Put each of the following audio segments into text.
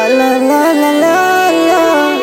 la la la la la.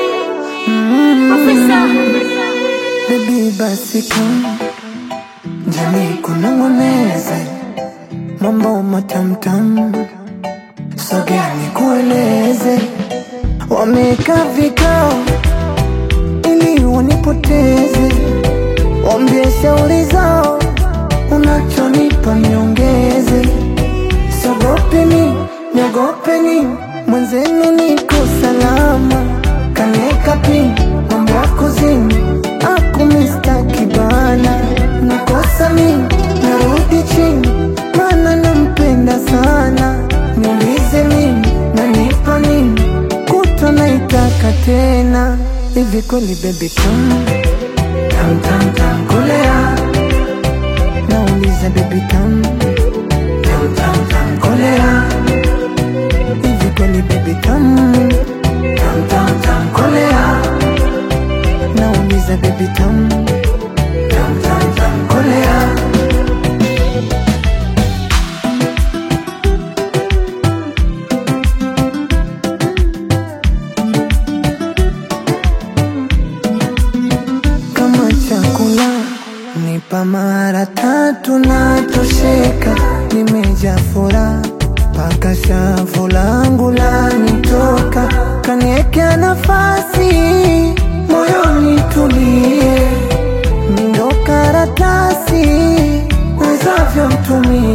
Baby basi come, jamii kunong'oneze mambo matamtam, sogea nikueleze. Wameka vikao ili wanipoteze, wambie shauri zao, unachonipa niongeze. Siogopeni, niogopeni, mwenzenu niko salama. Kaneka pin, mambo yako zini, aku mistaki bana. Nakosa mimi, narudi chini, mana nampenda sana. Niulize mimi, nanipa nini, kutwa naitaka tena. Hivi kweli baby come, tam tam tam kolea. Nauliza baby come, tam tam tam kolea. Hivi kweli baby come, tam tam tam kolea. Nauliza baby come, tam tam tam kolea. Kama chakula nipa mara tatu natosheka, nimejaa furaha paka shavu langu lanitoka. Kaniekea nafasi moyoni tulie, ndo karatasi wezavyo mtumie.